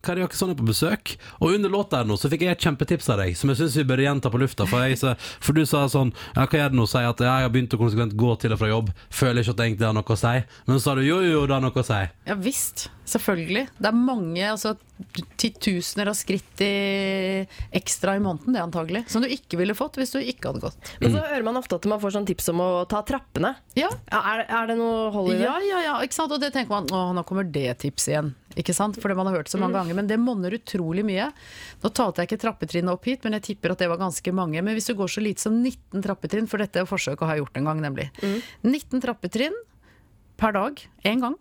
Kari Jakkesson på besøk, og under låta her nå så fikk jeg et kjempetips av deg, som jeg synes vi bør gjenta på lufta, for du sa sånn, ja, hva gjør det nå? Sier at jeg har begynt å konsekvent gå til og fra jobb, føler ikke at det egentlig har noe å si, men så sa du, jo, det har noe å si. Ja visst, selvfølgelig. Det er mange, altså 10 000 av skritt ekstra i måneden, det antagelig, som du ikke ville fått hvis du ikke hadde gått. Men så hører man ofte at man får sånn tips om å ta trappene. Ja. Er det noe hold i det? Ja, ikke sant? Og det tenker man, nå kommer det tips igjen, ikke sant? For det man har hørt så mange ganger, men det monner utrolig mye. Nå talte jeg ikke trappetrinnet opp hit, men jeg tipper at det var ganske mange. Men hvis du går så lite som 19 trappetrinn, for dette er forsøk å ha gjort en gang nemlig. 19 trappetrinn per dag, en gang.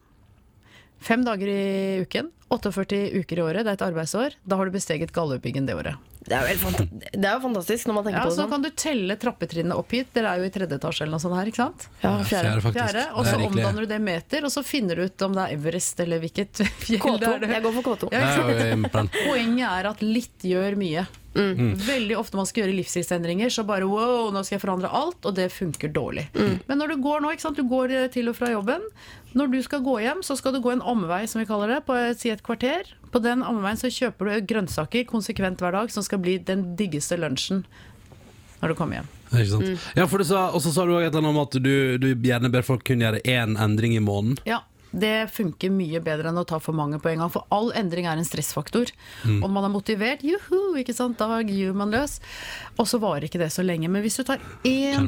5 dager i uken, 48 uker i året, det er et arbeidsår. Da har du besteget Galdhøpiggen det året. Det er jo fantastisk når man tenker på det så sånn. kan du telle trappetrinnet opp hit. Dere er jo i 3. etasje eller noe sånt her, ikke sant? Ja, Fjerde faktisk. Fjerde, og så omdanner du det meter, og så finner du ut om det er Everest eller hvilket fjell K2, det er. jeg går for K2. Ja, ikke sant? Ja, Poenget er at litt gjør mye. Veldig ofte man skal gjøre livsstilsendringer, så bare wow, nå skal jeg forandre alt, og det funker dårlig. Men når du går nå, ikke sant, du går til og fra jobben, når du skal gå hjem, så skal du gå en omvei, som vi kaller det, på et kvarter. På den omveien så kjøper du grønnsaker konsekvent hver dag, som skal bli den diggeste lunsjen når du kommer hjem. Ikke sant? Ja, for du sa, og så sa du også et eller annet om at du gjerne ber folk kunne gjøre en endring i måneden. Ja, det funker mye bedre enn å ta for mange på en gang, for all endring er en stressfaktor. Og man er motivert, juhu, ikke sant, da gyver man løs. Og så varer ikke det så lenge, men hvis du tar en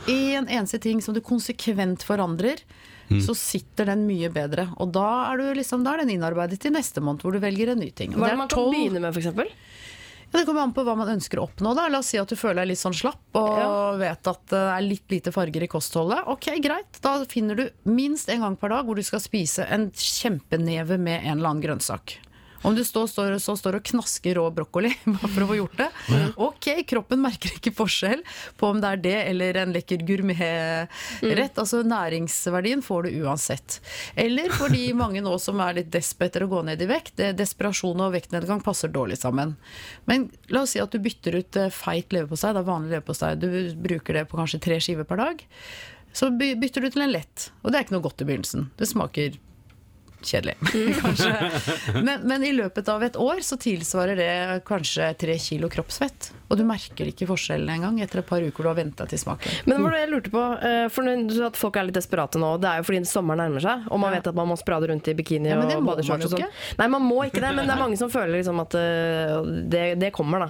eneste ting som du konsekvent forandrer, så sitter den mye bedre. Og da er den innarbeidet til neste måned, hvor du velger en ny ting. Og Hva er det man kan begynne med, for eksempel? Ja, det kommer an på hva man ønsker å oppnå da. La oss si at du føler deg litt sånn slapp og vet at det er litt lite farger i kostholdet. Ok, greit. Da finner du minst en gang per dag hvor du skal spise en kjempeneve med en eller annen grønnsak. Om du står og knasker rå brokkoli for å få gjort det. Ok, kroppen merker ikke forskjell på om det er det eller en lekker gourmetrett. Altså næringsverdien får du uansett. Eller fordi mange nå som er litt desp etter å gå ned i vekt, desperasjon og vektnedgang passer dårlig sammen. Men la oss si at du bytter ut feit leverpostei, da vanlig leverpostei, du bruker det på kanskje 3 skiver per dag, så bytter du til en lett. Og det er ikke noe godt i begynnelsen. Det smaker kjedelig, kanskje. Men i løpet av et år så tilsvarer det kanskje 3 kilo kroppsfett. Og du merker ikke forskjellen en gang etter et par uker du har ventet til smaken. Men hva jeg lurte på, for du sa at folk er litt desperate nå, det er jo fordi sommeren nærmer seg, og man vet at man må sprade rundt i bikini og badeshorts og sånn. Nei, man må ikke det, men det er mange som føler liksom at det kommer da.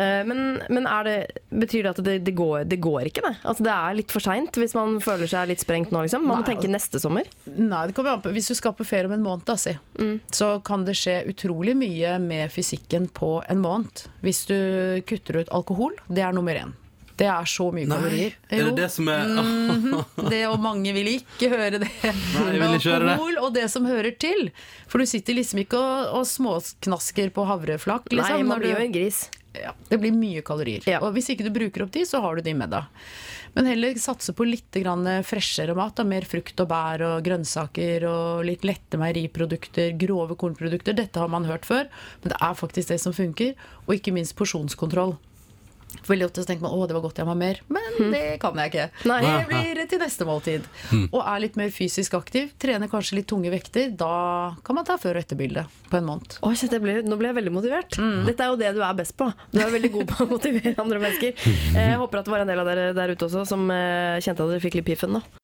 Men betyr det at det går ikke det? Altså det er litt for sent hvis man føler seg litt sprengt nå liksom? Man må tenke neste sommer? Nei, det kommer an på. Hvis du skal på ferie om en måned, så kan det skje utrolig mye med fysikken på en måned. Hvis du kutter ut alkohol, det er nummer 1. Det er så mye kalorier. Er det det som er... det, og mange vil ikke høre det. Nei, jeg vil ikke høre det. Alkohol og det som hører til. For du sitter liksom ikke og småknasker på havreflakk. Liksom, nei, man blir jo en gris. Ja, det blir mye kalorier. Ja. Og hvis ikke du bruker opp de, så har du de med deg. Men heller satse på litt freshere mat, da. Mer frukt og bær og grønnsaker og litt lette meieriprodukter, grove kornprodukter. Dette har man hørt før, men det er faktisk det som funker. Og ikke minst porsjonskontroll. Veldig ofte så tenker man, det var godt jeg var mer, men det kan jeg ikke. Nei. Det blir til neste måltid. Og er litt mer fysisk aktiv, trener kanskje litt tunge vekter, da kan man ta før- og etterbilde på en måned. Nå ble jeg veldig motivert. Dette er jo det du er best på. Du er veldig god på å motivere andre mennesker. Jeg håper at det var en del av dere der ute også som kjente at dere fikk litt piffen da.